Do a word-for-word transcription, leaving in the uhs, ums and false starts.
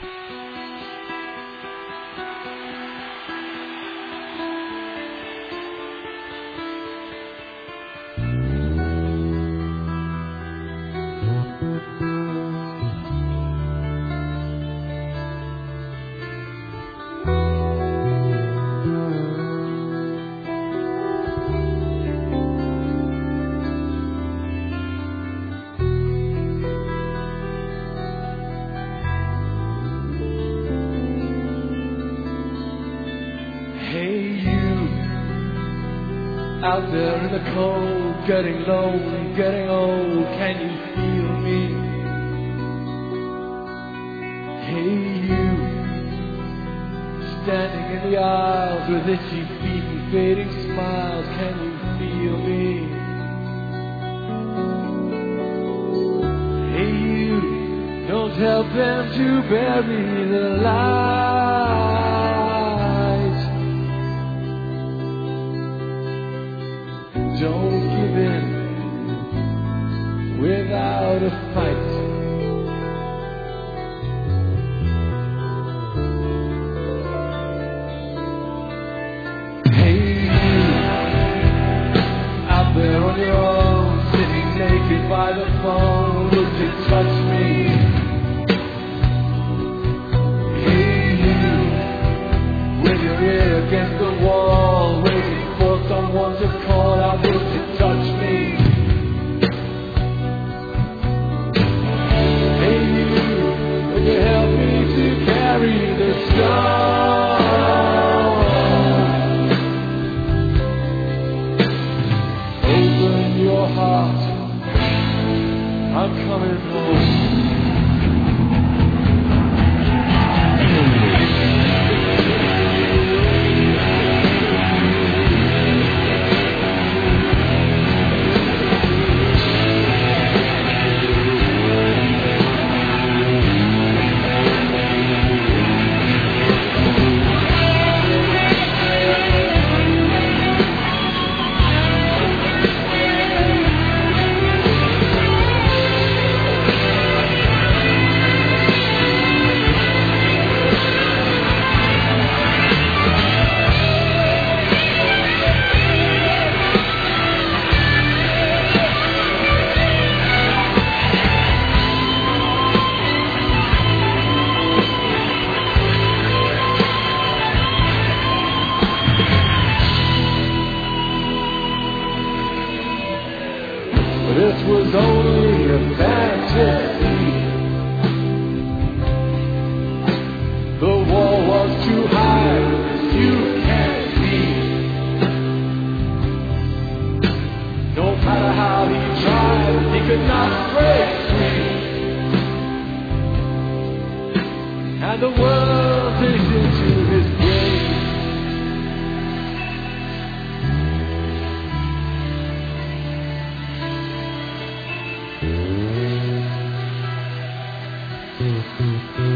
Out there in the cold, getting low and getting old, can you feel me? Hey you, standing in the aisles with itchy feet and fading smiles, can you feel me? Hey you, don't help them to bury the light. Don't give in without a fight. Hey you, out there on your own, sitting naked by the phone, would you touch me? Hey you, with your ear against the wall, waiting for someone to call out, would you touch me? Hey you, would you help me to carry the stone? Open your heart, I'm coming home. This was only a fantasy. The wall was too high, you can't see. No matter how he tried, he could not break free. And the world takes into his grave. Mm-hmm.